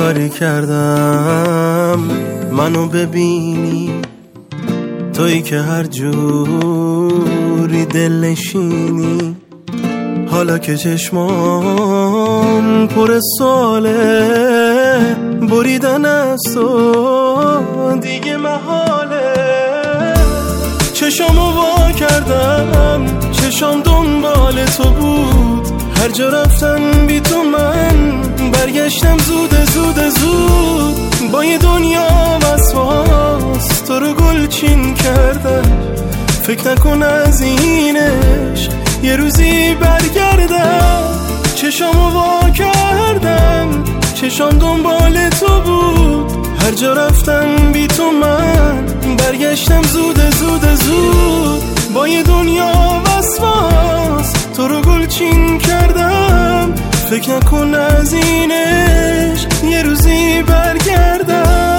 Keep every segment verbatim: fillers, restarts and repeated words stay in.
کاری کردم منو ببینی، تویی که هر جوری دل نشینی. حالا که چشمام پر ساله، بریدن از تو دیگه محاله. چشامو وا کردم، چشام دنبال تو بود. هر جا رفتن بی تو من برگشتم زود زود زود. با یه دنیا وسواس تو رو گلچین کردم. فکر نکن از این عشق یه روزی برگردم. چشامو وا کردم، چشام دنبال تو بود. هر جا رفتم بی تو من برگشتم زود زود زود. با یه دنیا وسواس تو رو گلچین کردم. فکر نکن از این عشق یه روزی برگردم.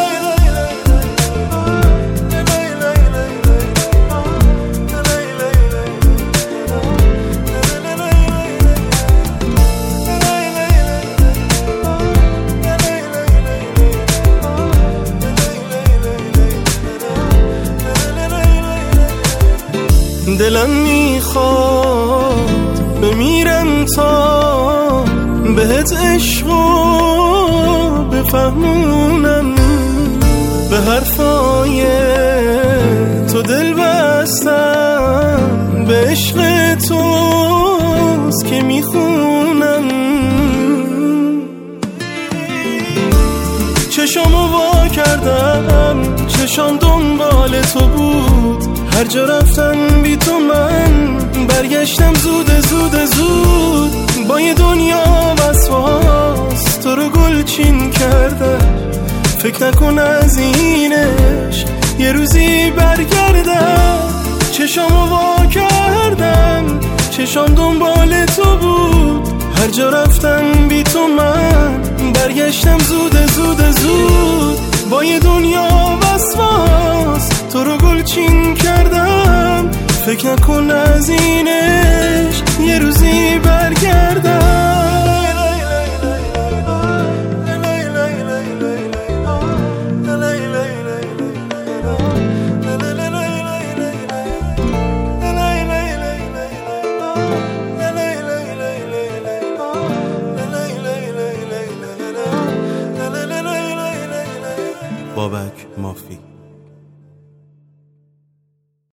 دلم میخواد بمیرم تا بهت عشقو بفهمونم. به حرفای تو دل بستم، به عشق توست که میخونم. چشامو وا کردم، چشام دنبال تو بود. هر جا رفتن بی تو من برگشتم زود زود زود. با یه دنیا وسواس تو رو گلچین کردم. فکر نکن از این عشق یه روزی برگردم. چشامو وا کردم، چشام دنبال تو بود. هر جا رفتن بی تو من برگشتم زود زود زود. با یه دنیا وسواس تو رو گلچین کردم. فکر نکن از این عشق یه روزی برگردم. بابک مافی.